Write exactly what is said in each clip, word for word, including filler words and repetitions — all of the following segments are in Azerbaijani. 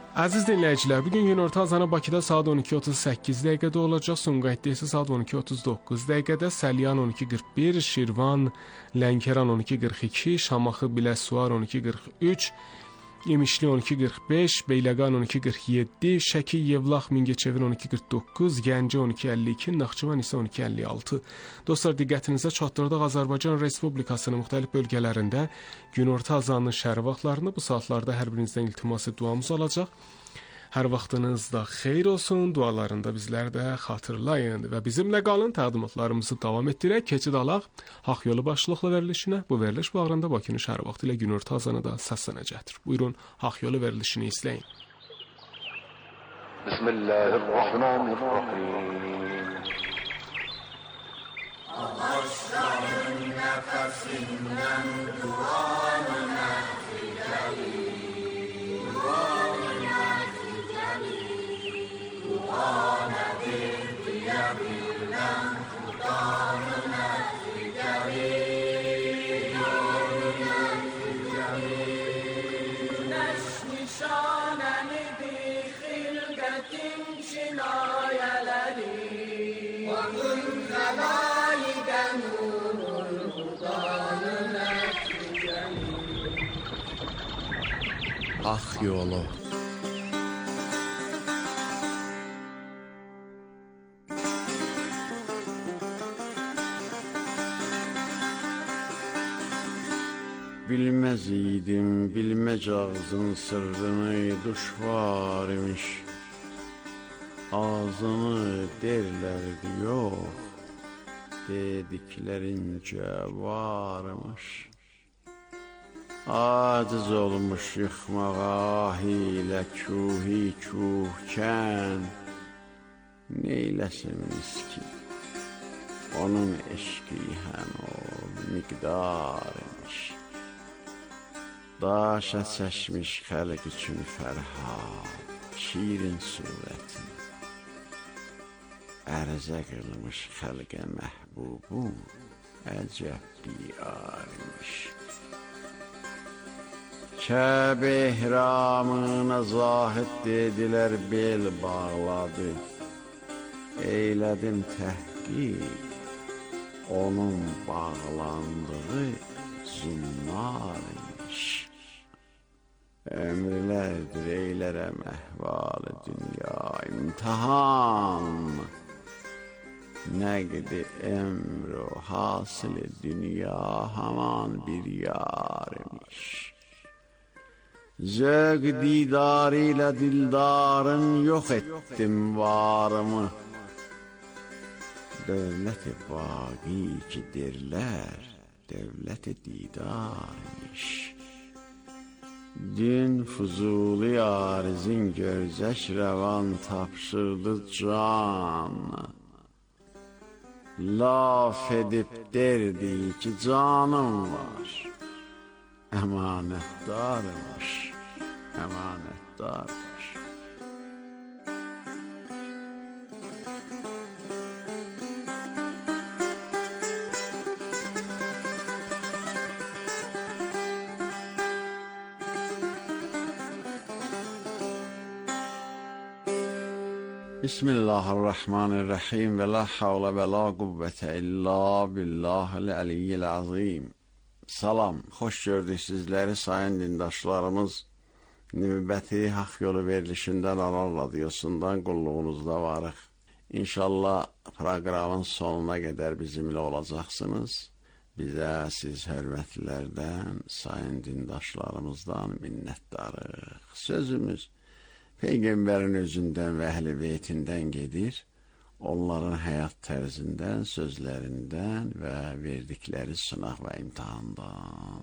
Əziz dinləyicilər, bugün günorta azanı Bakıda saat on iki otuz səkkiz dəqiqədə olacaq, Sumqayıtda isə saat on iki otuz doqquz dəqiqədə, Səlyan on iki qırx bir, Şirvan, Lənkəran on iki qırx iki, Şamaxı, Biləsuvar on iki qırx üç, İmişli on iki qırx beş, Beyləqan on iki qırx yeddi, Şəki, Yevlax, Mingəçevir on iki qırx doqquz, Gəncə on iki əlli iki, Naxçıvan isə on iki əlli altı. Dostlar, diqqətinizə çatdırdıq, Azərbaycan Respublikasının müxtəlif bölgələrində günorta azanının şəhər vaxtlarını bu saatlarda hər birinizdən iltiması duamız olacaq. Hər vaxtınız da xeyir olsun, dualarında bizləri də xatırlayın və bizimlə qalın, təqdimatlarımızı davam etdirək. Keçid alaq Haqq Yolu başlıqlı verilişinə. Bu veriliş bağrında Bakının şəhər vaxtı ilə günorta azanı da səslənəcəkdir. Buyurun, Haqq Yolu verilişini izləyin. Bismillahirrahmanirrahim. Ağaçların nəfəsindən duanı nəticəli, duanı nəticəli, duanədir deyə bilən tutanı nəticəli, duanı nəticəli. Günəş nişanənidir xilqətin kinayələri, Vakın zəlayqən nurul hudanı nəticəli. Haqq Yolu. Bilməz idim, bilmək ağzın sırrını düşvar imiş. Ağzını derlərdi yox, dediklərincə varmış. Aciz olmuş yıxmağa hilə kuhi kuhkən, neyləsin miskin, onun eşqi həm o miqdarmış. Daşa çəkmiş xəlq üçün fərhad, şirin surətini, ərzə qılmış xəlqə məhbubun, əcəb biyarmış. Kəbə ehramına zahid dedilər, bel bağladı, eylədim təhqiq, onun bağlandığı zülmarmış. Ömrlərdir eylərəm əhvalı dünya imtihan, nəqdi ömr o hasili dünya haman bir yarmış. Zövq didarı ilə dildarın yox etdim varımı, dövlət-i baqi ki derlər, dövlət-i didarmış. Dün Fuzuli arizin görzək rəvan tapşırdı can, laf edib derdi ki canım var, əmanətdarmış, əmanətdarmış. Bismillahirrahmanirrahim və la havlə və la qüvvətə illa billahil-əliyyil azim. Salam, xoş gördük sizləri sayın dindaşlarımız. Növbəti Haqq Yolu verilişindən Aral Radiosundan qulluğunuzda varıq. İnşallah proqramın sonuna qədər bizimlə olacaqsınız. Bizə siz hörmətlilərdən, sayın dindaşlarımızdan minnətdarıq. Sözümüz Peyğəmbərin özündən və əhl-i beytindən gedir, onların həyat tərzindən, sözlərindən və verdikləri sınaq və imtihandan.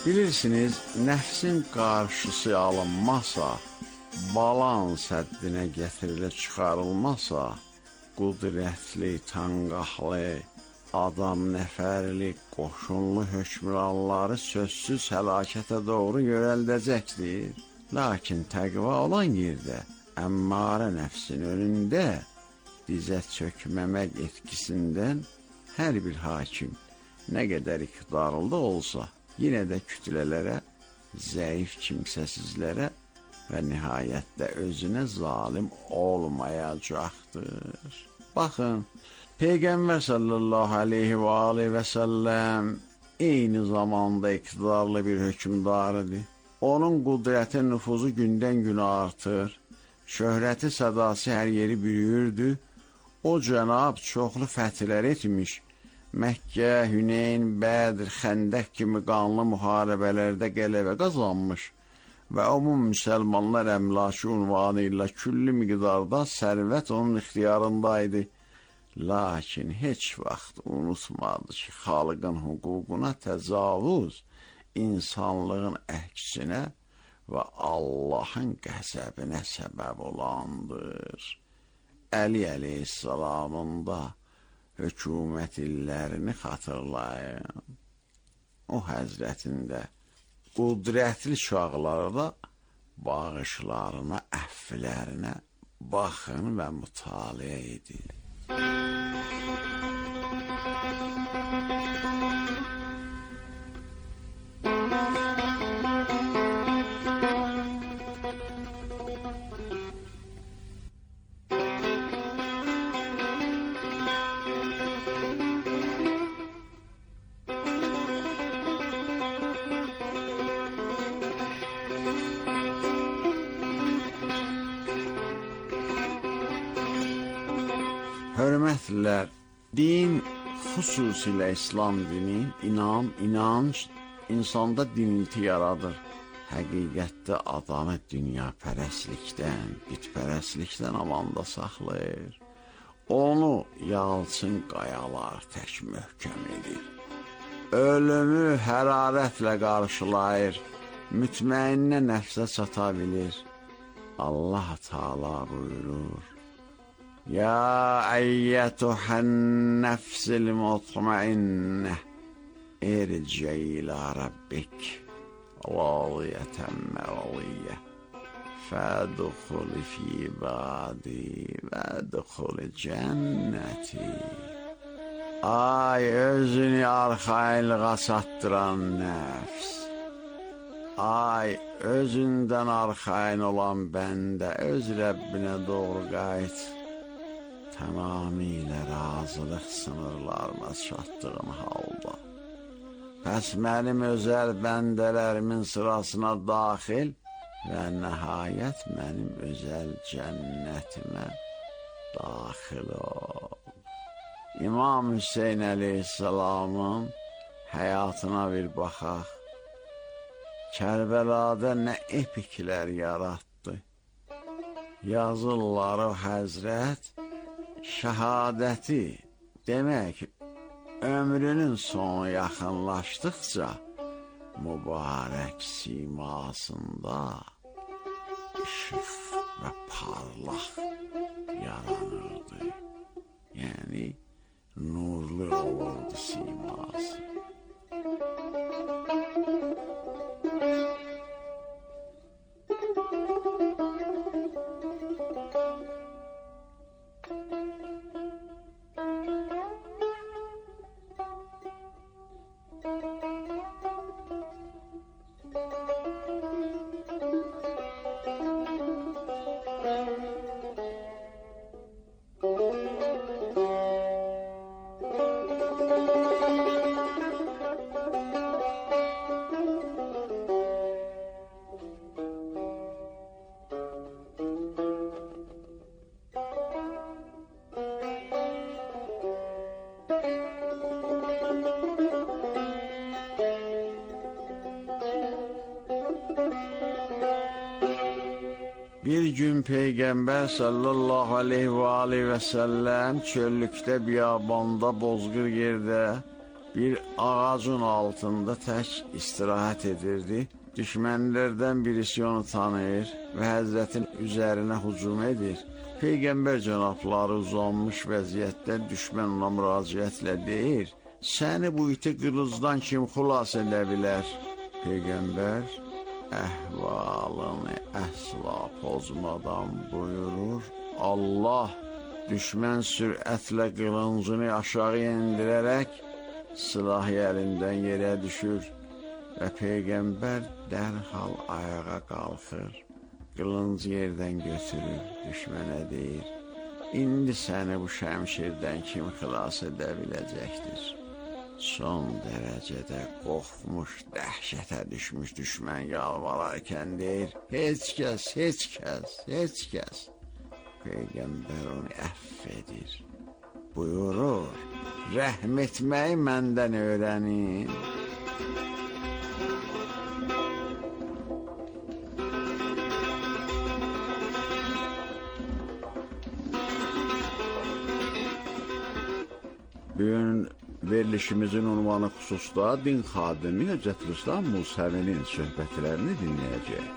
Bilirsiniz, nəfsin qarşısı alınmasa, balan səddinə gətirilib çıxarılmasa, qudrətli, tanqahlı, adam nəfərli, qoşunlu hökmranları sözsüz həlakətə doğru yönəldəcəkdir. Lakin təqva olan yerdə, əmmare nəfsin önündə dizə çökməmək etkisindən hər bir hakim nə qədər iqtidarlı olsa, yenə də kütlələrə, zəif kimsəsizlərə və nihayətdə özünə zalim olmayacaqdır. Baxın, Peyğəmbər sallallahu aleyhi və aleyhi və səlləm eyni zamanda iqtidarlı bir hökmdarıdır. Onun qudrəti, nüfuzu gündən günə artır, şöhrəti, sədası hər yeri büyürdü. O cənab çoxlu fətihlər etmiş, Məkkə, Hüneyn, Bədr, Xəndək kimi qanlı müharibələrdə qələbə qazanmış və umum müsəlmanlar əmlakı unvanı ilə külli miqdarda sərvət onun ixtiyarındaydı. Lakin heç vaxt unutmadı ki, xalqın hüququna təcavüz insanlığın əksinə və Allahın qəzəbinə səbəb olandır. Əli əleyhissalamın da hökumət illərini xatırlayın. O həzrətində qudrətli çağlarda bağışlarına, əfflərinə baxın və mütaliə edin. Hörmətlilər, din, xüsusilə İslam dini, inam, inanc, insanda dinilti yaradır. Həqiqətdə adamı dünyapərəstlikdən, bitpərəstlikdən amanda saxlayır. Onu yalçın qayalar tək möhkəm edir. Ölümü hərarətlə qarşılayır, mütməinnə nəfsə çata bilir. Allah Teala buyurur: Ya əyyətuhən nəfsil mutmainnə ircə ilə Rabbik radiyətən məraliyyə fədxuli fi ibadi vədxuli cənnəti. Ay özünü arxainlığa çatdıran nəfs, ay özündən arxain olan bəndə, öz Rəbbinə doğru qayıt. Tamamilə razılıq sınırlarına çatdığın halda, pəs mənim özəl bəndələrimin sırasına daxil və nəhayət mənim özəl cənnətimə daxil ol. İmam Hüseyin əleyhissalamın həyatına bir baxaq. Kərbəlada nə epiklər yaratdı. Yazırlar o həzrət şəhadəti, demək, ömrünün sonu yaxınlaşdıqca mübarək simasında işıq və parlaq yaranırdı. Yəni, nurlu olurdu siması. Bir gün Peyğəmbər sallallahu aleyhi və aleyhi və səlləm çöllükdə, biyabanda, bozqır yerdə bir ağacın altında tək istirahət edirdi. Düşmənlərdən birisi onu tanıyır və Həzrətin üzərinə hücum edir. Peyğəmbər cənabları uzanmış vəziyyətdə düşmən ona müraciətlə deyir: "Səni bu iti qılıncdan kim xilas edə bilər?" Peyğəmbər əhvalını əsla pozmadan buyurur: "Allah." Düşmən sürətlə qılıncını aşağı endirərək silahı əlindən yerə düşür və Peyğəmbər dərhal ayağa qalxır, qılıncı yerdən götürür, düşmənə deyir: "İndi səni bu şəmşirdən kim xilas edə biləcəkdir?" Son dərəcədə qorxmuş, dəhşətə düşmüş düşmən yalvararkən deyir: "Heç kəs, heç kəs, heç kəs." Peyğəmbər onu əff edir. Buyurur: "Rəhm etməyi məndən öyrənin." Bugün verilişimizin unvanı xüsusda din xadimi Hüccətülislam Musəvinin söhbətlərini dinləyəcək.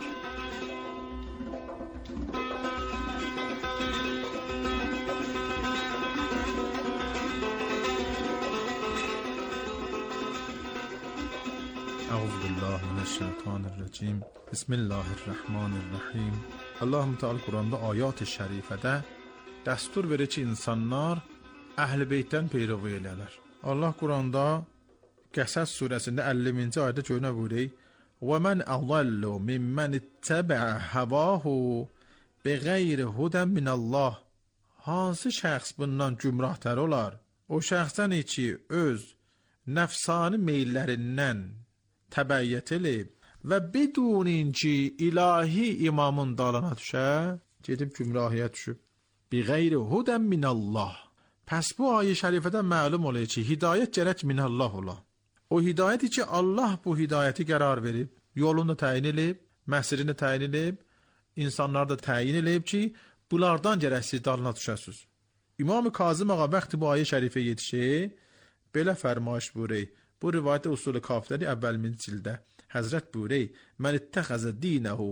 اعوذ بالله من الشیطان الرجیم بسم الله الرحمن الرحیم. Allah Teala Quranda ayat-ı şərifədə dəstur verir ki, insanlar Əhl-i Beytdən peyrovi elərlər. Allah Quranda Qəsəs surəsində əlliminci ayədə görünə buyuruyor: وَمَنْ أَضَلُّ مِمَّنِ اتَّبَعَ هَوَاهُ بِغَيْرِ هُدًى مِنَ اللّٰهِ. Hansı şəxs bundan gümrahtər olar? O şəxsdən ki, öz nəfsani meyillərindən təbəyyət eləyib və bidunin ki, ilahi imamın dalına düşə, gedib gümrahiyə düşüb. Biğeyri huden minallah. Pəs bu ayə şərifədən məlum olur ki, hidayət gərək minallah ola. O hidayəti ki, Allah bu hidayəti qərar verib, yolunu təyin eləyib, məhsirini təyin eləyib, insanlar da təyin eləyib ki, bunlardan gərək siz dalına düşəsiniz. İmam-ı Kazım ağa bəxti bu ayə şərifə yetişir, belə fərmayış buyuruyor. Bu rivayət usulü kafirləri əvvəlmin cildə. Həzrət buyuruyor: "Mən ittəxəzə dinəhu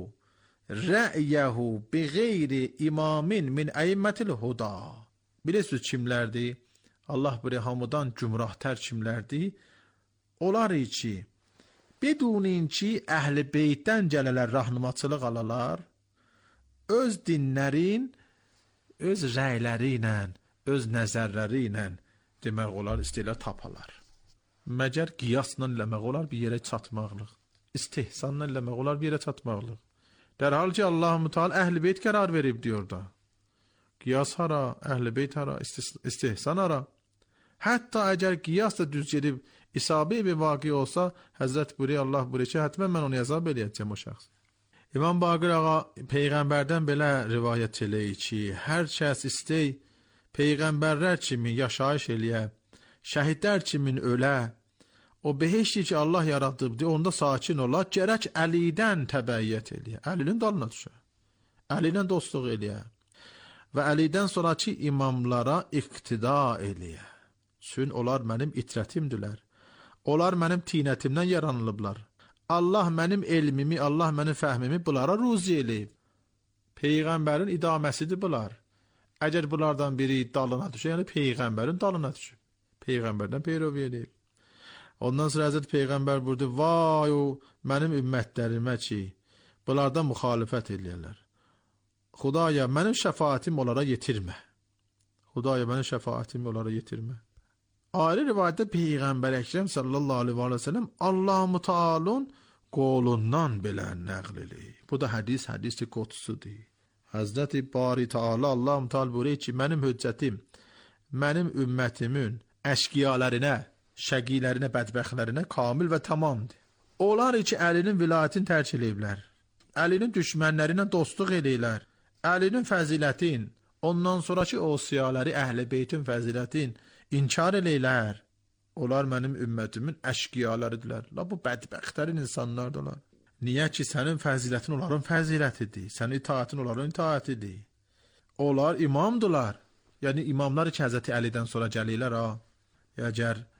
rə'yəhu bi qeyri imamin min əymətil huda." Bilirsiniz kimlərdir? Allah buyuruyor, hamıdan gümrahtər kimlərdir? Onlar ki, bidunin ki, Əhl-i Beytdən gələlər, rahnumaçılıq alalar, öz dinlərin, öz rəyləri ilə, öz nəzərləri ilə demək olar, istəyirlər tapalar. Məgər qiyasla eləmək olar bir yerə çatmaqlıq. İstihsanla eləmək olar bir yerə çatmaqlıq. Dərhal ki, Allah-u Teala Əhl-i Beyt qərar verib diyor da. Qiyas hara, Əhl-i Beyt hara, istihsan hara. Hətta əgər qiyas da düz gedib isabi bir vaqi olsa, Həzrət buyuruyor, Allah buyuruyor ki, hətmən mən onu yazab eləyəcəm o şəxs. İmam Baqir ağa Peyğəmbərdən belə rivayət eləyir ki, hər kəs istəy Peyğəmbərlər kimi yaşayış eləyə, şəhidlər kimi ölə, o behişti ki, Allah yaradıbdır, onda sakin ola, gərək Əlidən təbəyyət eləyə, Əlinin dalına düşə, Əlidən dostluq eləyə və Əlidən sonraki imamlara iqtida eləyə. Çünki onlar mənim itrətimdilər, onlar mənim tinətimdən yaranılıblar. Allah mənim elmimi, Allah mənim fəhmimi bunlara ruzi eləyib. Peyğəmbərin idaməsidir bunlar. Əgər bunlardan biri dalına düşə, yəni Peyğəmbərin dalına düşür. Peyğəmbərdən peyrovi eləyib. Ondan sonra Həzrət Peyğəmbər burada, vay o mənim ümmətlərimə ki, bunlardan müxalifət eləyərlər. Xudaya, mənim şəfaatim onlara yetirmə. Xudaya, mənim şəfaatim onlara yetirmə. Ayrı rivayətdə Peyğəmbər Əkrəm sallallahu aleyhi və səlləm Allah-u Teala'nın qolundan belə nəql eləyir. Bu da hədis, hədis-i qudsudur. Həzrəti Bari Teala Allah-u Teala buyuruyor ki, mənim hüccətim, mənim ümmətimin əşqiyalərinə, şəqilərinə, bədbəxtlərinə kamil və tamamdır. Onlar ki, Əlinin vilayətini tərk eləyiblər, Əlinin düşmənlərinə dostluq eləyirlər, Əlinin fəzilətin, ondan sonraki osiyaları Əhl-i Beytin fəzilətin inkar eləyirlər. Onlar mənim ümmətimin əşqiyalarıdırlar. La bu bədbəxtlərin insanlardılar. Niyə ki, sənin fəzilətin onların fəzilətidir, sənin itaətin onların itaətidir. Onlar imamdılar. Yəni imamlar ki, Həzrəti Əlidən sonra gəlirlər ha. Əgər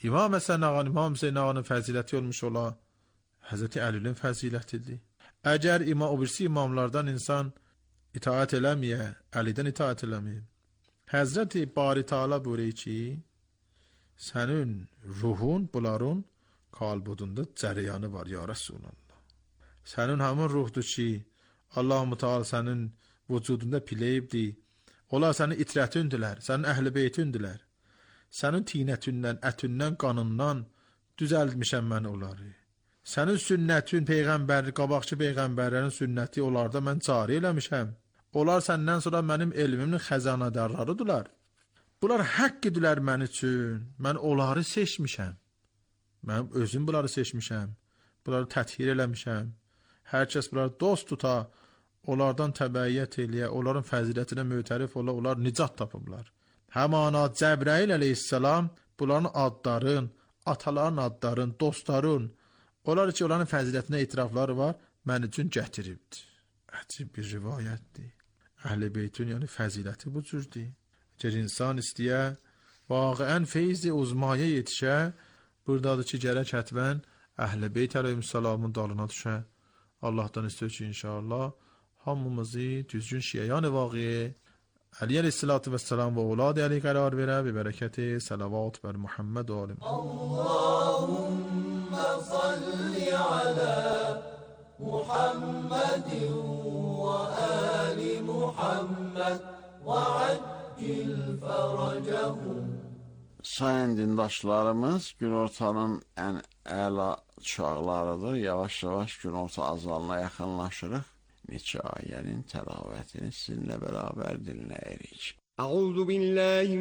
İmam Həsən ağanın, İmam Hüseyin ağanın fəziləti olmuş ola, Həzrəti Əlinin fəzilətidir. Əgər ima, o birisi imamlardan insan itaat eləməyə, Əlidən itaat eləməyə, Həzrəti Bari Teala buyuruyor ki, sənin ruhun bunların kalbudunda cərəyanı var ya Resulallah. Sənin həmin ruhdur ki, Allah-u Teala sənin vücudunda piləyibdir. Onlar sənin itrətündülər, sənin əhl-i beytündülər. Sənin tinətündən, ətindən, qanından düzəldmişəm mən onları. Sənin sünnətin, peyğəmbər, qabaqçı peyğəmbərlərin sünnəti onlarda mən cari eləmişəm. Onlar səndən sonra mənim elmimin xəzanadarlarıdırlar. Bunlar haqq idilər mən üçün. Mən onları seçmişəm. Mən özüm bunları seçmişəm. Bunları təthir eləmişəm. Hər kəs bunları dost tuta, onlardan təbəiyyət eləyə, onların fəzilətinə mötərif ola, onlar nicat tapıblar. Həmana Cəbrail əleyhissalam bunların adların, ataların adların, dostların, onlar ki, onların fəzilətinə itirafları var, mən üçün gətiribdir. Əcib bir rivayətdir. Əhl-i beytün, yəni fəziləti bu cürdür. Əgər insan istəyə, vaqiən feyzi uzmaya yetişə, buradadır ki, gərək hətvən Əhl-i beyt əleyhissalamın dalına düşə. Allah'tan istiyor ki inşallah hamımızı düzgün şiyan vaqiye Ali aleyhissalatu vesselam ve oğladı Ali karar vere ve bereketi salavat ver Muhammed ve alim. Allahümme salli ala Muhammedin ve ali Muhammed ve accil feracahum. Sayın dindaşlarımız günortanın ən əla çağlarıdır. Yavaş-yavaş günorta azalına yaxınlaşırıq. Neçə ayənin təlavətini sizinlə bərabər dinləyirik. Əuzu billahi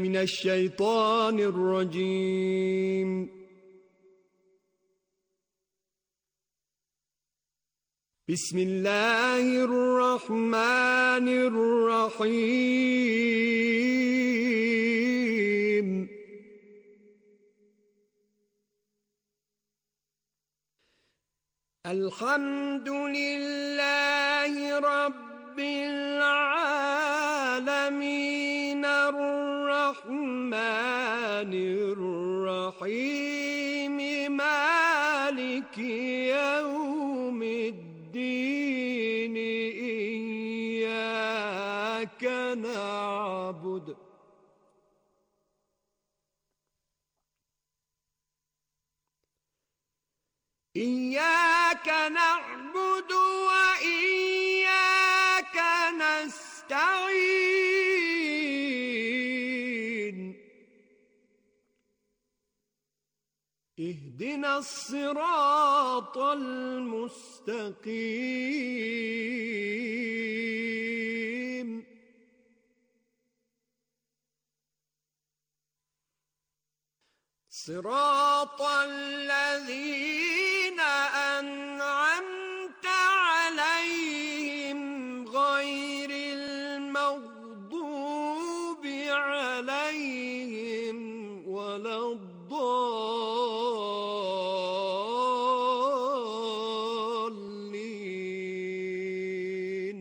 minəşşeytanirracim. Bismillahirrahmanirrahim. Elhamdülillahi Rabbil alemin. Errahmanirrahim. Maliki yevmiddin. İyyâke na'bud. İyyâke na'budu ve iyyâke nesta'in. İhdinas sıratal mustakim. Sıratallezîne en'amte aleyhim gayril mağdubi aleyhim veleddallin.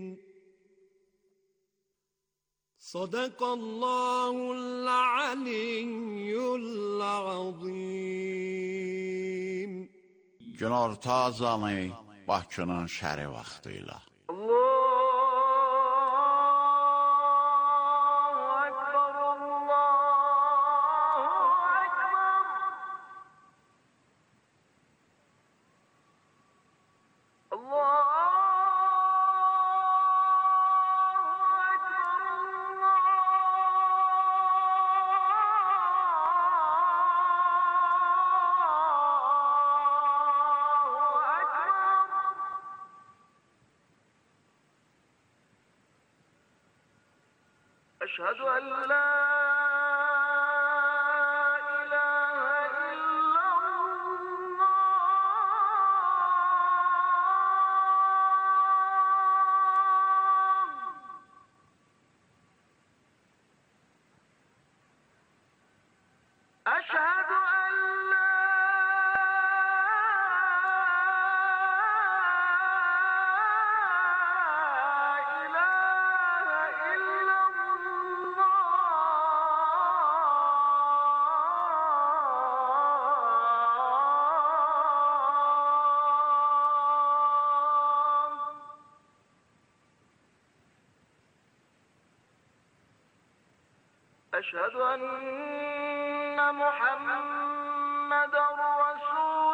Sadakallahul aliyyul azim. Günorta azanı Bakının şəri vaxtıyla. أشهد أن لا إله إلا الله. أشهد أن لا إله إلا الله. أشهد أن محمدا رسول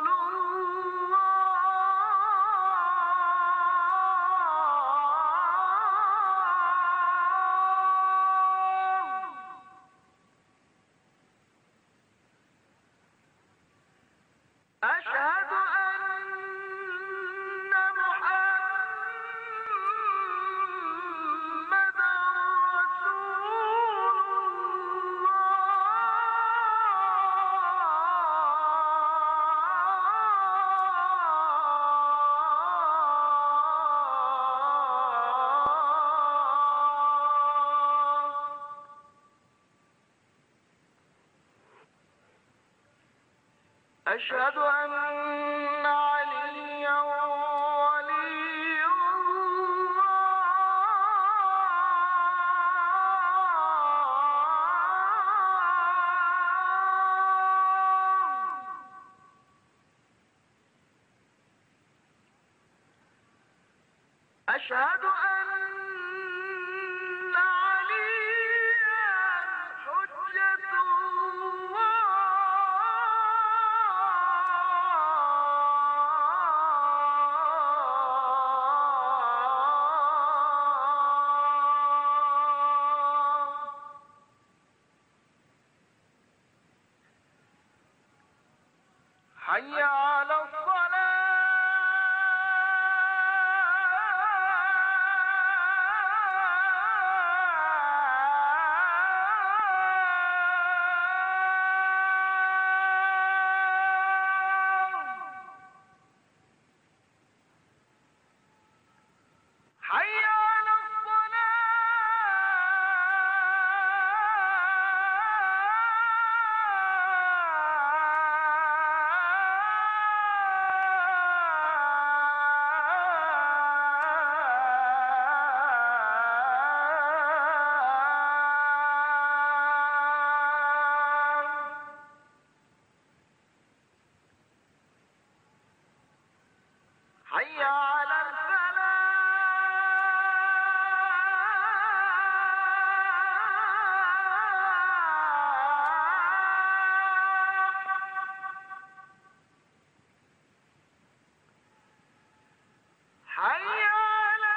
أشهد أن محمدا رسول الله. أشهد أن عليا ولي الله. أشهد أن عليا حجة حي على الصلاة. حي على حي على الفلاح. حي على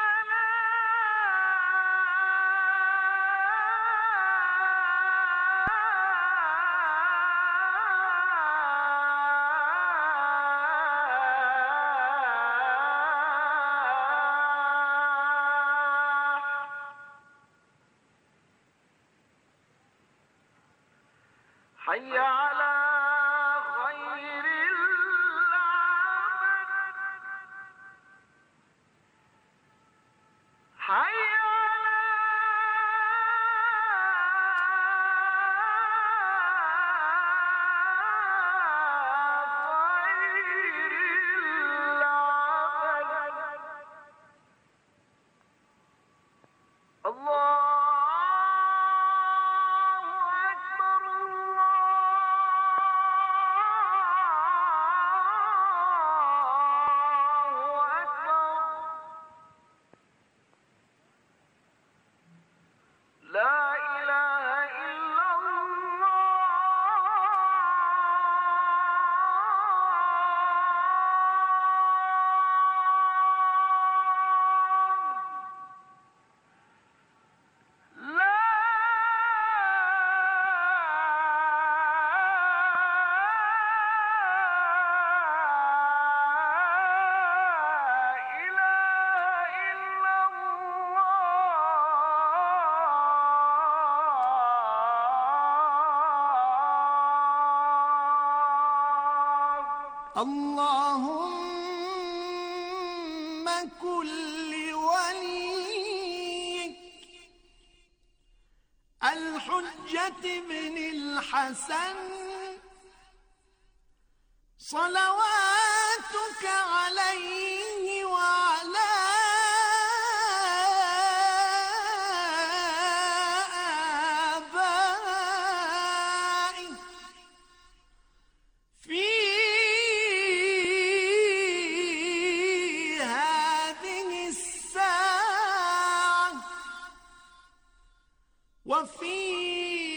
حي على خير العمل. حي على خير العمل. الله أكبر الله أكبر. لا إله إلا الله. لا إله إلا الله. اللهم كن لوليك الحجة بن الحسن صلواتك عليه وعلى آبائه في هذه الساعة وفي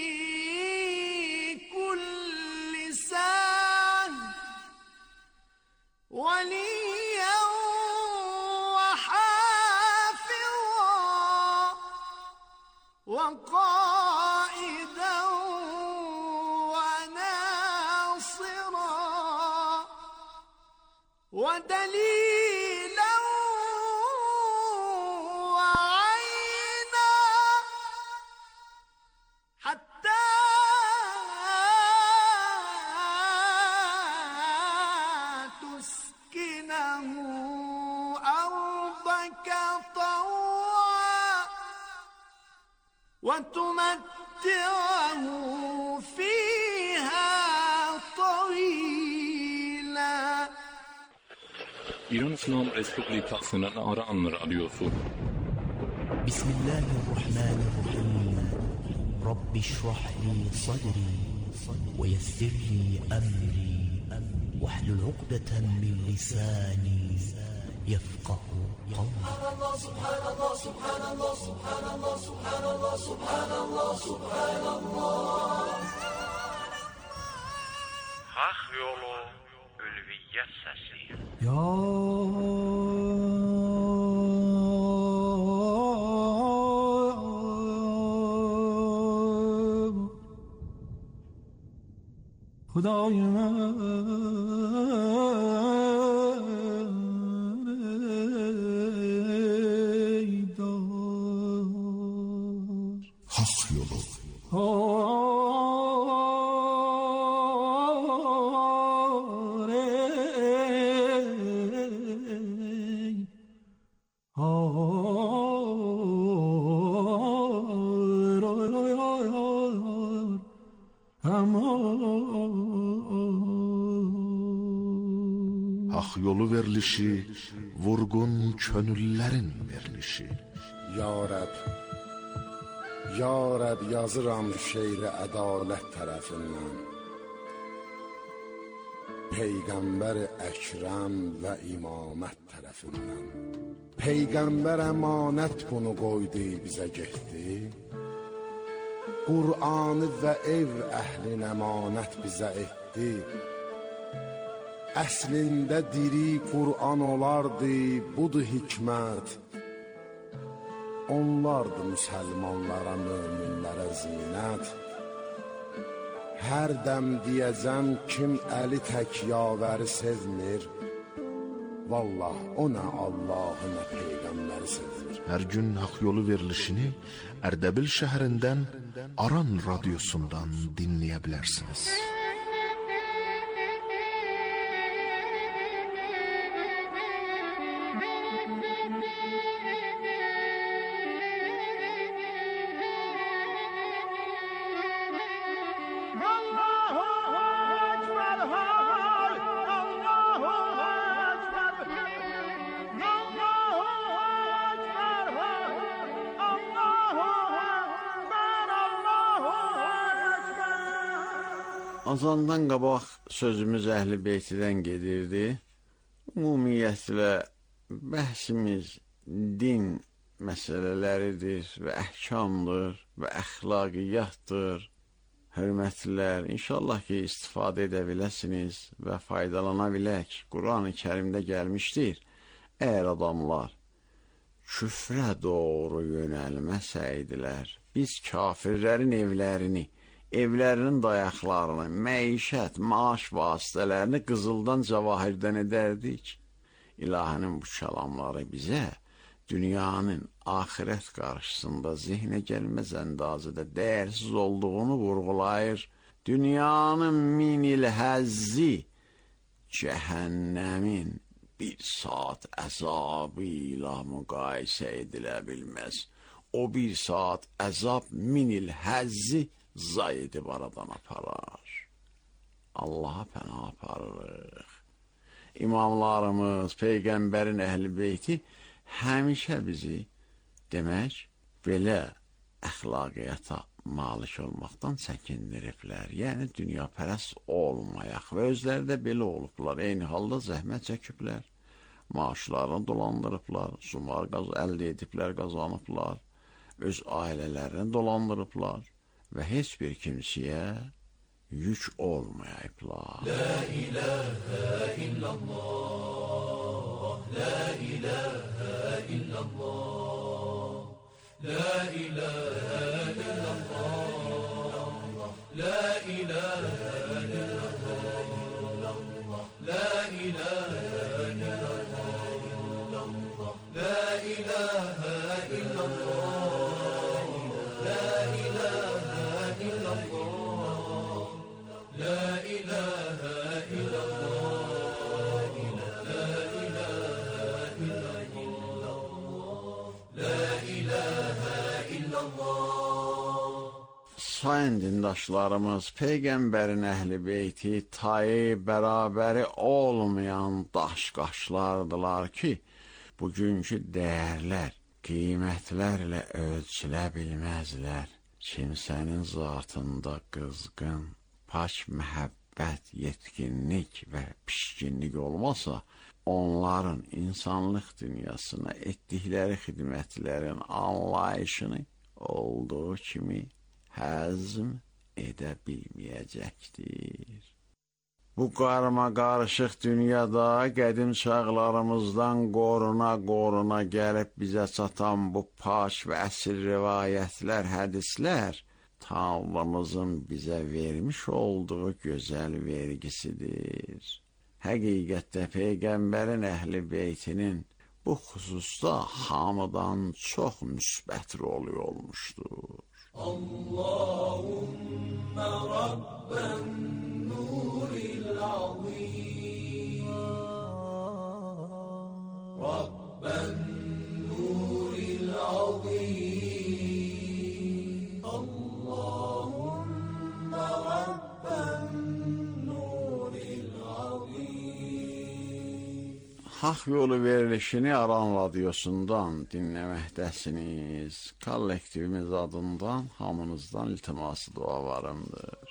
ودليلا وعينا حتى تسكنه أرضك طوعا وتمتعه فيها طويلا. İran İslam Respublikasının Aran Radyosu. Bismillahirrahmanirrahim. Rabbi şrah li sadri ve yessir li emri ve hlul uqdeten min lisani yefqahu qawli. Subhanallah, subhanallah, subhanallah, subhanallah, subhanallah, subhanallah. Hak yolu ülviyyət səsi. Ya Hudayım eydar. Hak yolu. Hak yolu verilişi, vurgun könüllərin verilişi. Ya Rəb, Ya Rəb yazıram şeiri ədalət tərəfindən. Peyğəmbər Əkrəm və imamət tərəfindən. Peyğəmbər əmanət bunu qoydu bizə getdi. Qur'anı və ev əhlin əmanət bizə etdi. Əslində diri Qur'an olardı, budur hikmət. Onlardı müsəlmanlara, möminlərə zinət. Hər dəm deyəcəm kim əli tək yavəri sevmir. Vallah o nə Allahı nə Peyğəmbəri sevmir. Hər gün hak yolu verilişini Ərdəbil şəhərindən Aran radyosundan dinləyə bilərsiniz. Azandan qabaq sözümüz Əhl-i Beytidən gedirdi. Ümumiyyətlə bəhsimiz din məsələləridir və əhkamdır və əxlaqiyyatdır. Hörmətlilər, inşallah ki, istifadə edə biləsiniz və faydalana bilək. Quran-ı Kərimdə gəlmişdir. Əgər adamlar küfrə doğru yönəlməsəydilər, biz kafirlərin evlərini, evlərinin dayaqlarını, məişət, maaş vasitələrini qızıldan, cavahirdən edərdik. İlahinin bu kəlamları bizə dünyanın axirət qarşısında zehnə gəlməz əndazədə dəyərsiz olduğunu vurğulayır. Dünyanın min il həzzi cəhənnəmin bir saat əzabı ilə müqayisə edilə bilməz. O bir saat əzab min il həzzi zay edib aradan aparar. Allaha pənah aparırıq. İmamlarımız, Peyğəmbərin Əhl-i Beyti həmişə bizi demək, belə əxlaqiyyata malik olmaqdan çəkindiriblər. Yəni, dünyapərəst olmayaq və özləri də belə olublar. Eyni halda zəhmət çəkiblər, maaşlarını dolandırıblar, sumar əldə ediblər, qazanıblar, öz ailələrini dolandırıblar və heç bir kimsəyə yük olmayıblar. La ilahə illallah, la ilahə illallah, la ilahə illallah, la ilahə illallah, la ilahə sayın dindaşlarımız, Peyğəmbərin əhl-i beyti tayı, bərabəri olmayan daş-qaşlardılar ki, bugünkü dəyərlər, qiymətlərlə ölçülə bilməzlər. Kimsənin zatında qızğın, pak məhəbbət, yetkinlik və pişkinlik olmasa, onların insanlıq dünyasına etdikləri xidmətlərin anlayışını olduğu kimi həzm edə bilməyəcəkdir. Bu qarma-qarışıq dünyada qədim çağlarımızdan qoruna-qoruna gəlib bizə çatan bu pak və əsl rivayətlər, hədislər Tanrımızın bizə vermiş olduğu gözəl vergisidir. Həqiqətdə Peyğəmbərin əhl-i beytinin bu xüsusda hamıdan çox müsbət rolu olmuşdur. Allahümme Rabben nuril azim, Rabben nuril azim, Allahümme Rabben nuril azim. Haq yolu verilişini Aran radiosundan dinləməkdəsiniz. Kollektivimiz adından hamınızdan iltiması dualarımdır.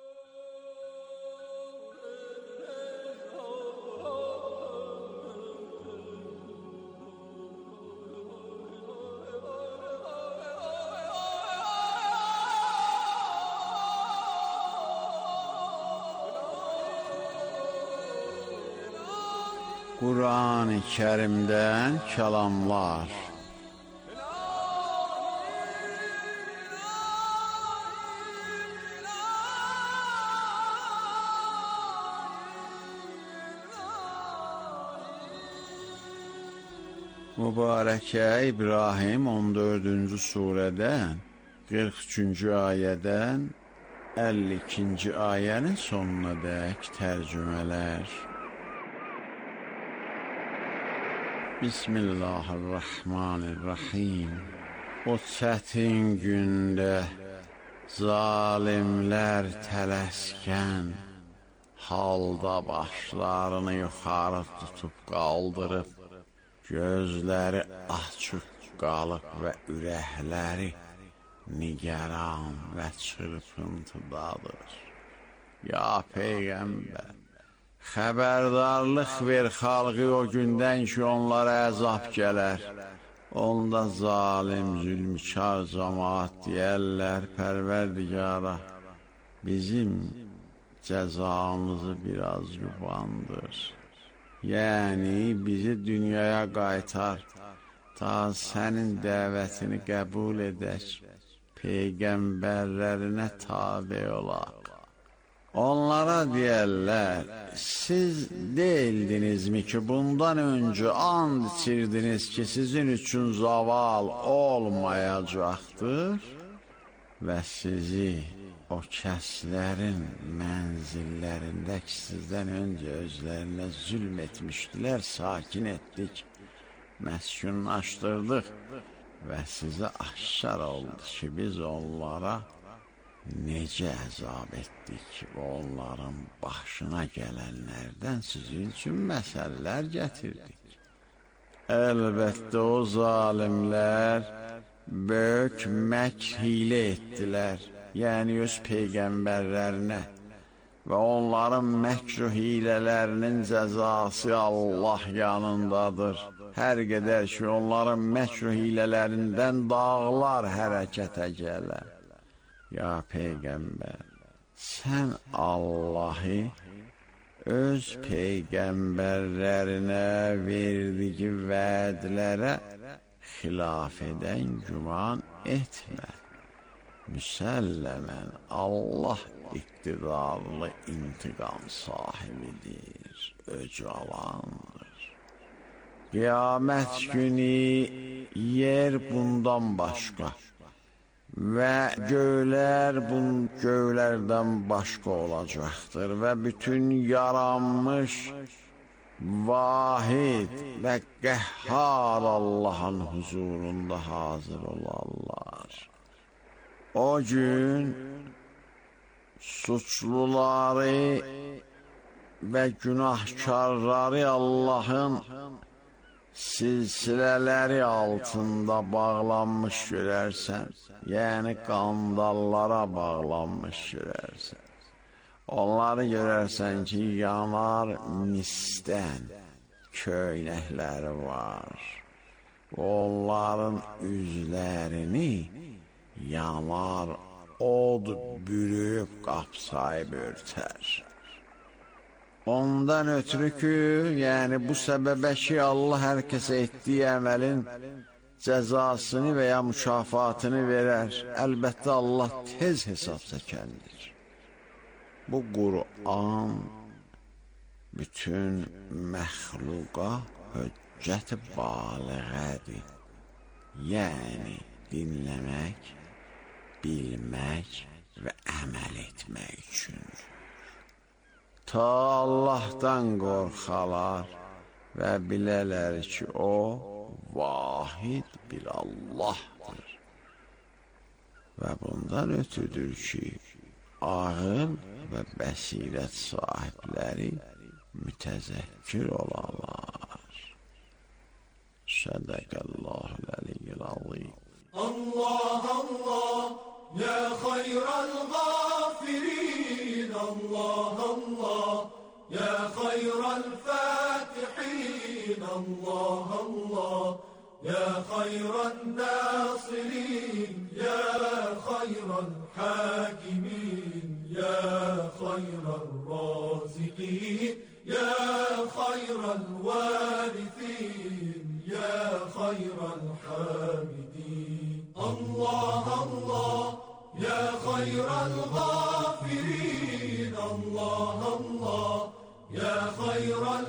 Kur'an-ı Kerim'den kelamlar. Mübareke İbrahim on dördüncü sureden qırx üçüncü ayədən əlli ikinci ayənin sonuna dək tərcümələr. Bismillahirrahmanirrahim. O çətin gündə zalimlər tələskən halda başlarını yuxarı tutub qaldırıb, gözləri açıq qalıb və ürəkləri nigaran və çırpıntıdadır. Ya Peyğəmbər, xəbərdarlıq ver xalqı o gündən ki, onlara əzab gələr. Onda zalim, zülmkar cəmaat deyərlər, Pərverdigara, bizim cəzamızı biraz yubandır. Yəni, bizi dünyaya qaytar, ta sənin dəvətini qəbul edək, Peyğəmbərlərinə tabe olaq. Onlara deyərlər, siz deyildinizmi ki, bundan öncə and içirdiniz ki, sizin üçün zaval olmayacaqdır və sizi o kəslərin mənzillərində ki, sizdən öncə özlərinə zülm etmişdilər, sakin etdik, məskunlaşdırdıq və sizə aşkar oldu ki, biz onlara necə əzab etdik ki, onların başına gələnlərdən sizin üçün məsələlər gətirdik. Əlbəttə o zalimlər böyük məkr hilə etdilər, yəni öz peyğəmbərlərinə və onların məkr hilələrinin cəzası Allah yanındadır. Hər qədər ki, onların məkr hilələrindən dağlar hərəkətə gələr. Ya Peyğəmbər, sən Allahı öz peyğəmbərlərinə verdiyi vədlərə xilaf edən güman etmə. Müsəlləmən Allah iqtidarlı intiqam sahibidir, öcalandır. Qiyamət günü yer bundan başqa və göylər bu göylərdən başqa olacaqdır və bütün yaranmış vahid və qəhhar Allahın huzurunda hazır olarlar. O gün suçluları ve günahkarları Allah'ın silsileleri altında bağlanmış görersen, yani qandallara bağlanmış görersen, onları görərsən ki, yanar misdən köynəkləri var. Onların üzlərini yanar od bürüyüb qapsayıb örtər. Ondan ötürü ki, yəni bu səbəbə ki, Allah hər kəsə etdiyi əməlin cəzasını və ya mükafatını verər. Əlbəttə, Allah tez hesab çəkəndir. Bu Qur'an bütün məxluqa höccət-i baliğədir. Yəni, dinləmək, bilmək və əməl etmək üçündür. Ta Allah'tan qorxalar və bilələr ki, o vahid bir Allah'dır. Və bundan ötüdür ki, ağıl və bəsirət sahibləri mütəzəkkir olalar. Sədəqəllahul əliyyil azim. Allah Allah ya hayral gafirin, Allah Allah ya hayral fatihin, Allah Allah ya hayran nasirin, ya hayral hakimin, ya hayral raziqin, ya hayral varithin, ya hayral hamidin. Allah Allah ya hayral gafirin, Allah Allah ya hayral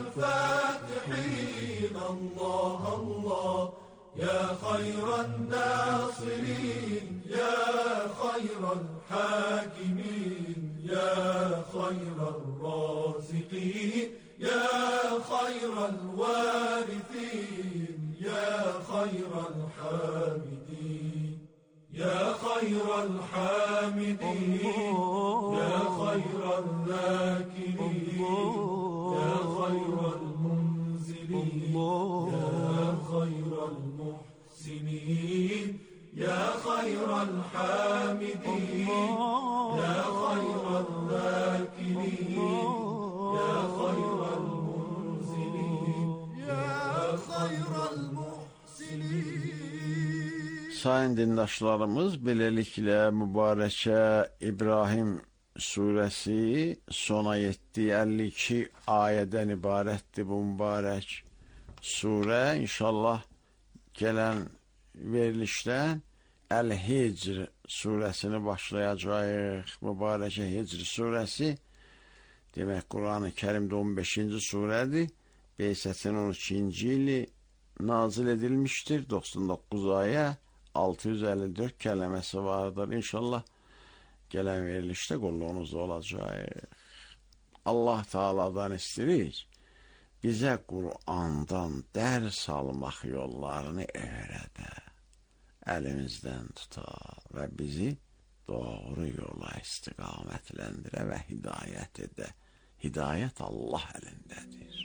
fatihin, Allah Allah ya hayran nasirin, ya hayral hakimin, ya hayral raziqin, ya hayral varithin, ya hayral hamidin. Ya hayral hamidin, ya hayral zakirin, ya hayral munzilin, ya hayral muhsinin, ya hayral hamidin, ya hayral zakirin, ya hayral munzilin, ya hayral muhsinin. Sayın dindaşlarımız, beləliklə mübarəkə İbrahim surəsi sona yetdi. əlli iki ayədən ibarətdir bu mübarək surə. İnşallah gələn verilişdən Əl-Hicr surəsini başlayacağıq. Mübarəkə Hicr surəsi demək Quran-ı Kərimdə on beşinci surədir. Beysətin on ikinci ili nazil edilmişdir. doxsan doqquz ayə, altı yüz əlli dörd kələməsi vardır. İnşallah gələn verilişdə qulluğunuzda olacaq. Allah Teala'dan istəyirik, bizə Qur'andan dərs almaq yollarını öyrədə, əlimizdən tuta və bizi doğru yola istiqamətləndirə və hidayət edə. Hidayət Allah əlindədir.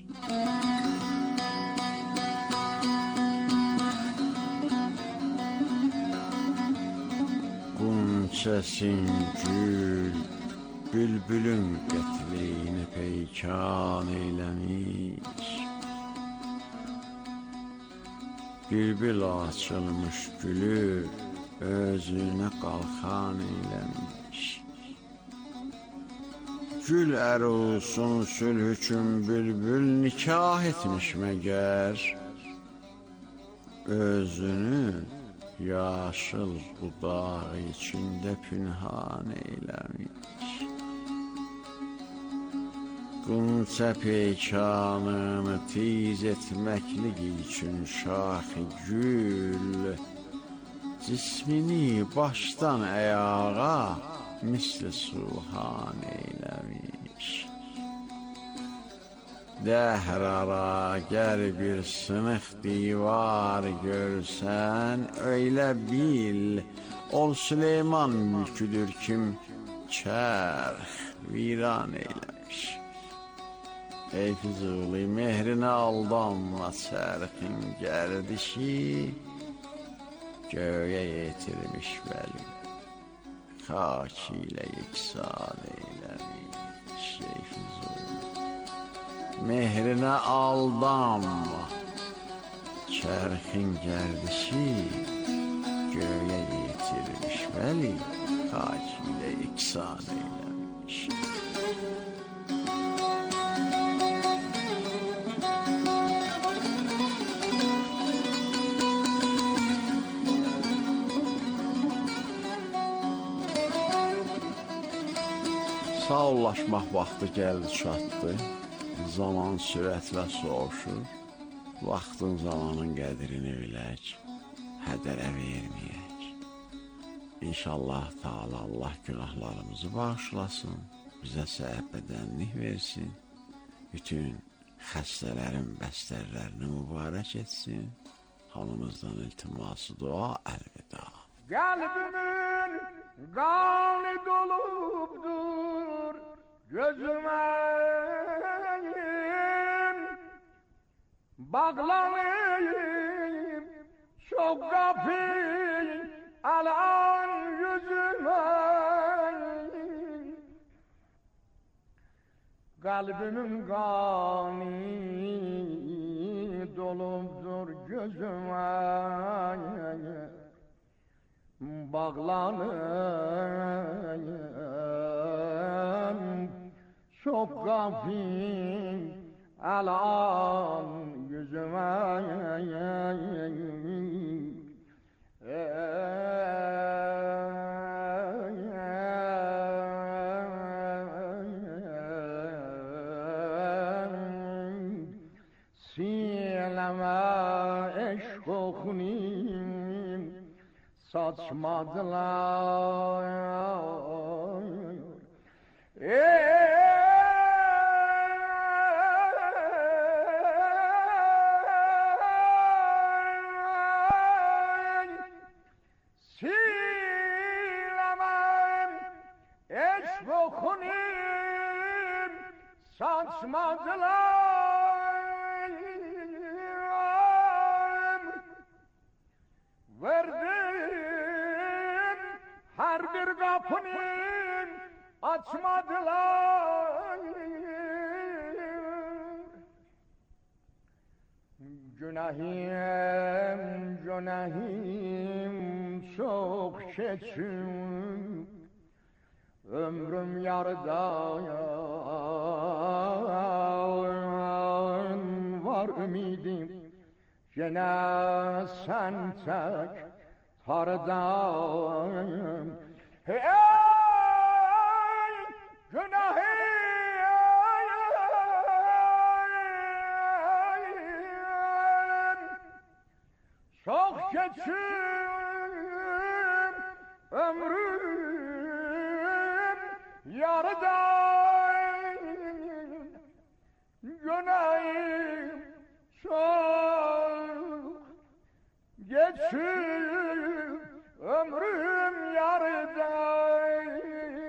Qunçəsin gül, bülbülün qətliyini peykan eyləmiş. Bülbül açılmış gülü özünə qalxan eyləmiş. Gül ərusun sülh üçün bülbül nikah etmiş məgər, özünü yaşıl budaq içində pünhan eyləmiş. Qunçə peykanını tiz etməklik üçün şaxi gül, cismini başdan əyağa misli suhan eyləmiş. Dəhrara gəl bir sınıq divar görsən, öylə bil Ol Süleyman mülküdür kim çərx viran eyləmiş. Ey Füzuli, mehrinə aldanma çərxin gərdişi, göğe yetirmiş vəli, xak ilə yeksan eyləmiş. Ey Füzuli, mehrinə aldanma çərxin gərdişi, göğe yetirmiş vəli, xak ilə yeksan eyləmiş. Sağollaşmaq vaxtı gəldi çatdı, zaman sürətlə soğuşur, vaxtın zamanın qədrini bilək, hədərə verməyək. İnşallah Teala Allah günahlarımızı bağışlasın, bizə səhəbədənlik versin, bütün xəstələrin bəstərlərini mübarək etsin, hamımızdan iltiması dua, əlvida. Kalbimin kanı dolupdur gözüme, bağlanayım çok kapı alan yüzüme. Kalbimin kanı dolupdur gözüme, bağlanayım çok gafil alan yüzüme. Sileme eşk okunim saçmadılar. Ey silemem eşk okunim saçmadılar. Verdim her bir kapını açmadılar. Günahim, günahim çok keçim, ömrüm yarıda var ümidim. Gene sen tek tardan. Hey günahım çok geçim, ömrüm yarıdan. Günahım çok geçim, ömrüm yarıdan.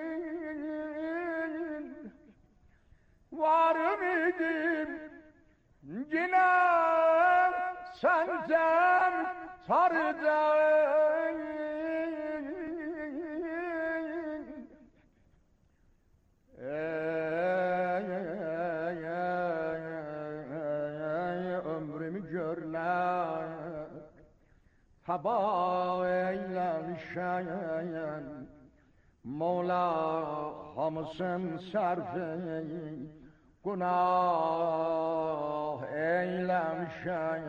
Varım idim yine senden tardan. Ömrümü görler heba eylemişen, Mola hamısın serfi günah eylemişen.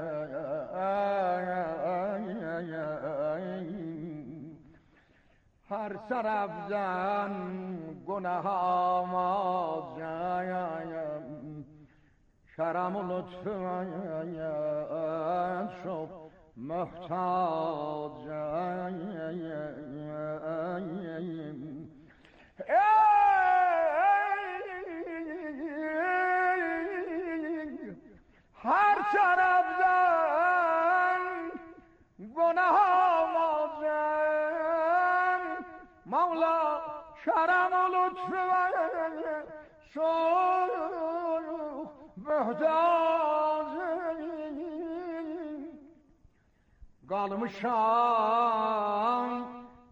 Her taraftan günahıma kerem lütfuna çok muhtacım. Her taraftan günahıma کرم و لطف شوق بهدازم قالmışam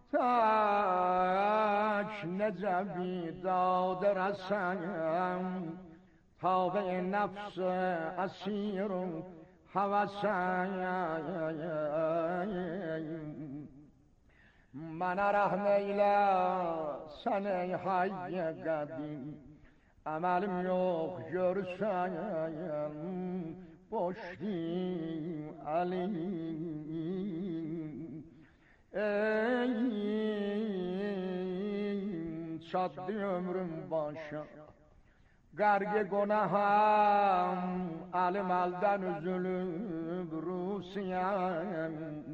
tak necebi dağda rasayım tabi nefs asirum havasayım bana rahmeyle sen ey hayye kadim emelim yok görseyim boş değil alim ey çattı ömrüm başa garge günahım alim aldan üzülüp rusiyem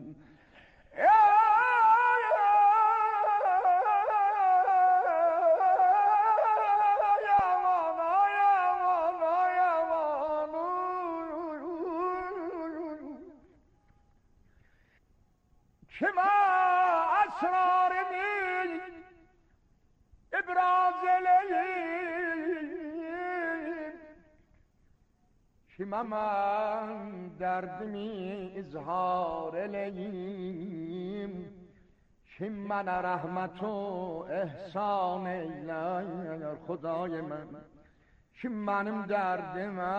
kime esrarımı ibraz eleyim kime ben derdimi izhar eleyim kim bana rahmet و ihsan eyler خدای من kim benim derdime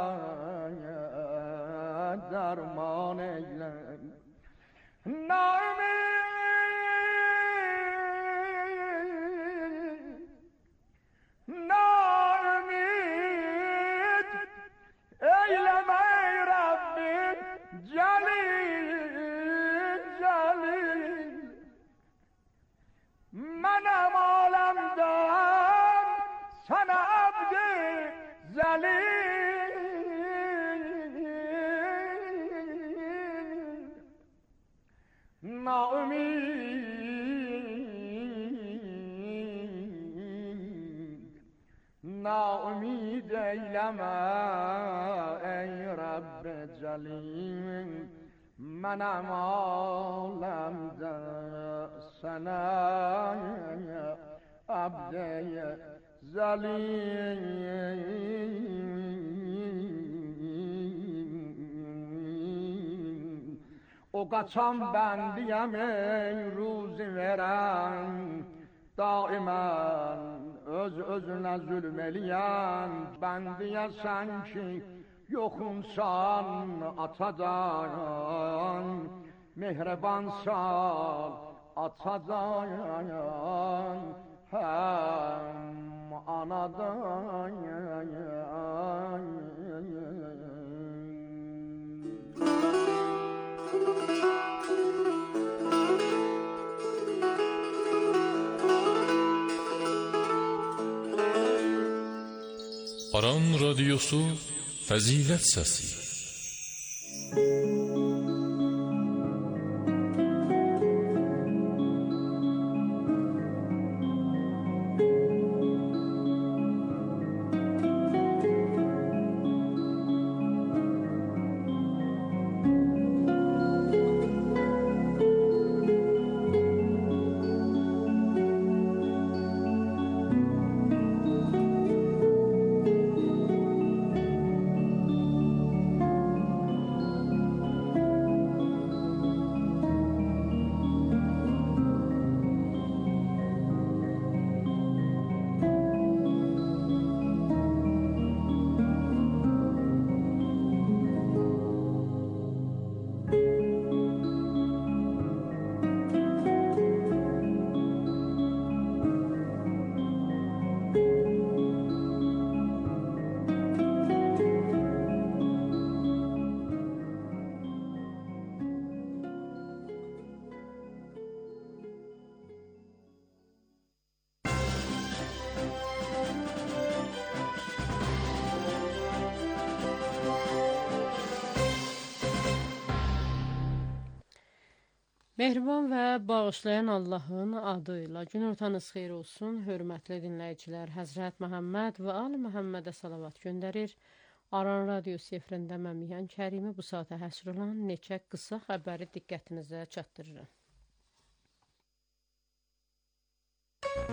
derman eyler naümid naümid eyleme ey Rabbim celil celil menem alemden sana abdi zelil naümid naümid eyleme ey Rabbi celil menem alemde sana abdi zelil o kaçan bendiyem ey ruzi veren daimen öz özüne zulmeleyen bendiye sen ki yokunsan atadan mehrebansan atadan hem anadan Aran Radyosu Fəzilət Səsi. Mehriban və bağışlayan Allahın adıyla günortanız xeyir olsun, hörmətli dinləyicilər. Həzrət Məhəmməd və Ali Məhəmmədə salavat göndərir. Aran Radyosu efirində Məmiyən Kərimi bu saata həsr olan neçə qısa xəbəri diqqətinizə çatdırırım.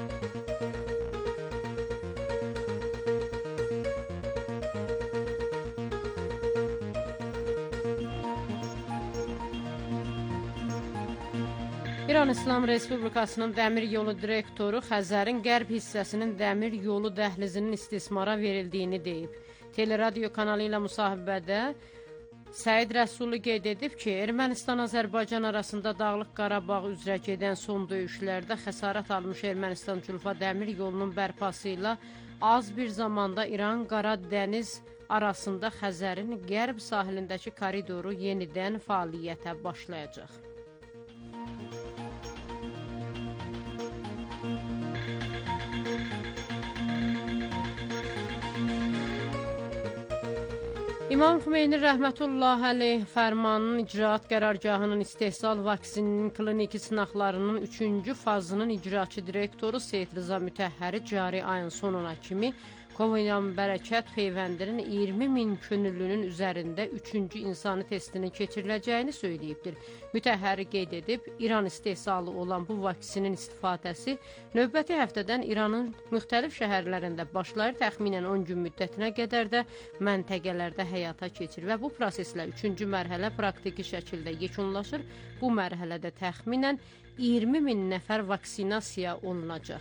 İran İslam Respublikasının dəmir yolu direktoru Xəzərin qərb hissəsinin dəmir yolu dəhlizinin istismara verildiyini deyib. Teleradio kanalı ilə müsahibədə Səid Rəsulu qeyd edib ki, Ermənistan-Azərbaycan arasında Dağlıq Qarabağ üzrə gedən son döyüşlərdə xəsarət almış Ermənistan-Culfa dəmir yolunun bərpası ilə az bir zamanda İran-Qara dəniz arasında Xəzərin qərb sahilindəki koridoru yenidən fəaliyyətə başlayacaq. İmam Xümeyni rəhmətullah əleyh fərmanının icraat qərargahının istehsal vaksininin kliniki sınaqlarının üçüncü fazının icraçı direktoru Seyid Rıza Mütəhhəri cari ayın sonuna kimi Kovinyan Bərəkət peyvəndinin iyirmi min könüllünün üzərində üçüncü insani testinin keçiriləcəyini söyləyibdir. Mütəhhəri qeyd edib, İran istehsalı olan bu vaksinin istifadəsi növbəti həftədən İranın müxtəlif şəhərlərində başlayır, təxminən on gün müddətinə qədər də məntəqələrdə həyata keçir və bu proseslə üçüncü mərhələ praktiki şəkildə yekunlaşır. Bu mərhələdə təxminən iyirmi min nəfər vaksinasiya olunacaq.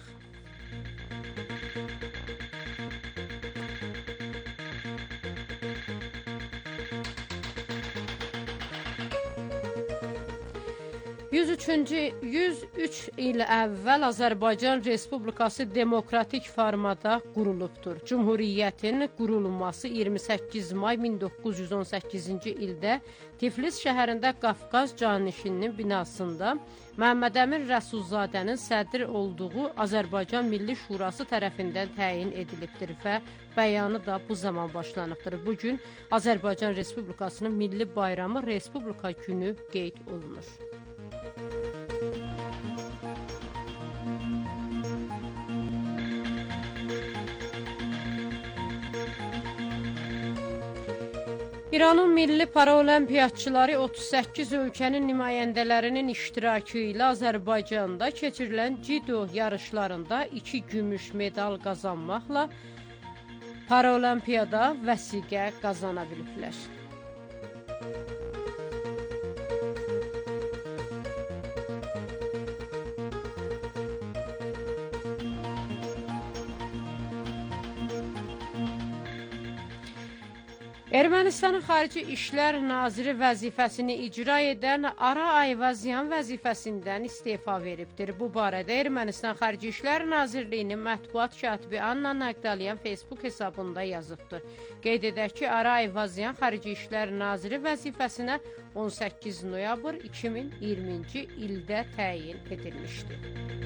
yüz üçüncü yüz üç il əvvəl Azərbaycan Respublikası demokratik formada qurulubdur. Cumhuriyyətin qurulması iyirmi səkkiz may min doqquz yüz on səkkizinci ildə Tiflis şəhərində Qafqaz canişininin binasında Məhəmməd Əmin Rəsulzadənin sədr olduğu Azərbaycan Milli Şurası tərəfindən təyin edilibdir və bəyanı da bu zaman başlanıbdır. Bugün Azərbaycan Respublikasının milli bayramı Respublika günü qeyd olunur. İranın milli paraolimpiyatçıları otuz səkkiz ölkənin nümayəndələrinin iştirakı ilə Azərbaycanda keçirilən cido yarışlarında iki gümüş medal qazanmaqla paraolimpiyada vəsiqə qazana biliblər. Ermənistanın Xarici İşlər Naziri vəzifəsini icra edən Ara Ayvazyan vəzifəsindən istefa veribdir. Bu barədə Ermənistan Xarici İşlər Nazirliyinin mətbuat katibi Anna Naqdalyan Facebook hesabında yazıbdır. Qeyd edək ki, Ara Ayvazyan Xarici İşlər Naziri vəzifəsinə on səkkiz noyabr iki min iyirminci ildə təyin edilmişdir.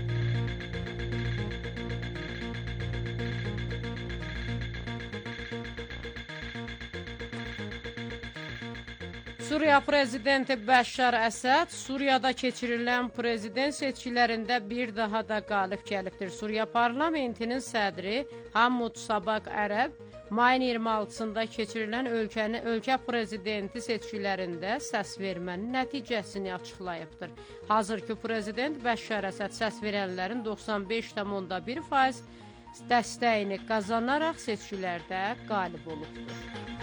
Suriya Prezidenti Bəşşar Əsəd Suriyada keçirilən prezident seçkilərində bir daha da qalib gəlibdir. Suriya parlamentinin sədri Hamud Sabaq Ərəb mayın iyirmi altısında keçirilən ölkənin ölkə prezidenti seçkilərində səs vermənin nəticəsini açıqlayıbdır. Hazırki prezident Bəşşar Əsəd səs verənlərin doxsan beş tam onda bir faiz dəstəyini qazanaraq seçkilərdə qalib olubdur.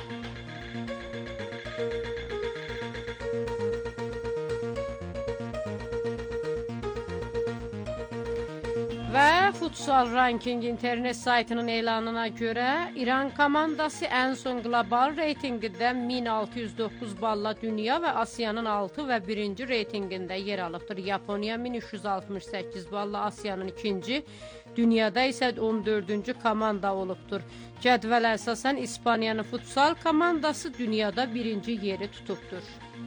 Və Futsal Ranking internet saytının elanına görə İran komandası ən son qlobal reytinqdə min altı yüz doqquz balla dünya və Asiyanın altı və birinci reytinqində yer alıbdır. Yaponiya min üç yüz altmış səkkiz balla Asiyanın ikinci, dünyada isə on dördüncü komanda olubdur. Cədvələ əsasən İspaniyanın futsal komandası dünyada birinci yeri tutubdur.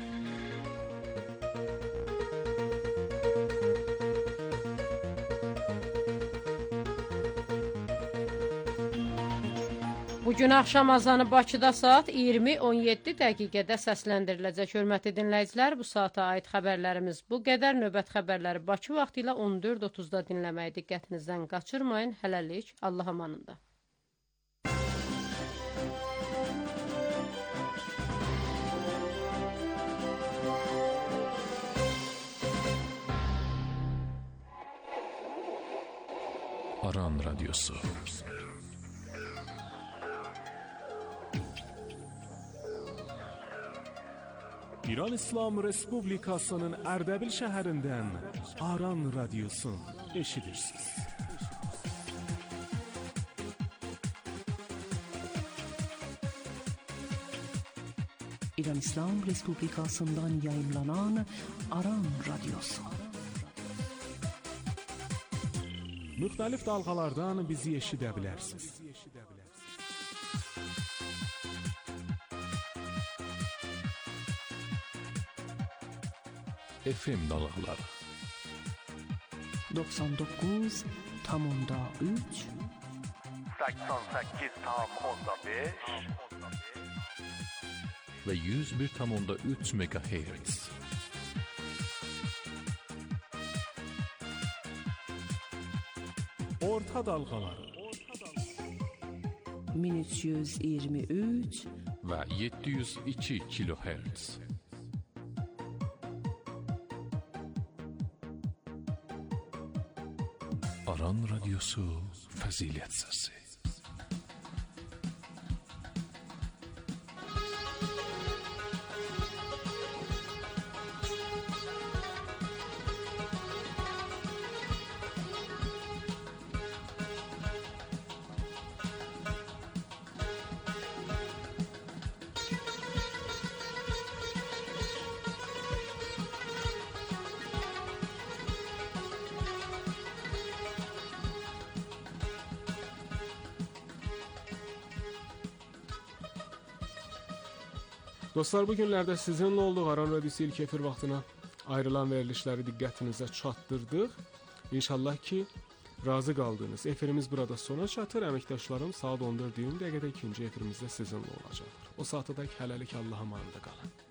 Bugün axşam azanı Bakıda saat iyirmi on yeddi dəqiqədə səsləndiriləcək. Hörmətli dinləyicilər, bu saata aid xəbərlərimiz bu qədər. Növbət xəbərləri Bakı vaxtı ilə on dörd otuzda dinləməyi diqqətinizdən qaçırmayın. Hələlik, Allah amanında. Aran Radyosu. İran İslam Respublikasının Ərdəbil şəhərindən Aran Radyosu eşidirsiniz. İran İslam Respublikasından yayımlanan Aran Radyosu. Müxtəlif dalğalardan bizi eşidə bilərsiniz. F M dalğaları doksan dokuz tam onda üç seksen sekiz tam onda beş ve yüz bir tam onda üç megahertz. Orta dalğaları bin üç yüz iyirmi üç ve yedi yüz iki kilohertz. Aran Radyosu Fəzilət Səsi. Dostlar, bu günlərdə sizinlə olduq. Aran Radyosu ilk efir vaxtına ayrılan verilişləri diqqətinizə çatdırdıq. İnşallah ki, razı qaldınız. Efirimiz burada sona çatır. Əməkdaşlarım saat on dörd iyirmi dəqiqədə ikinci efirimizdə sizinlə olacaqdır. O saata dək hələlik Allah'a əmanədə qalın.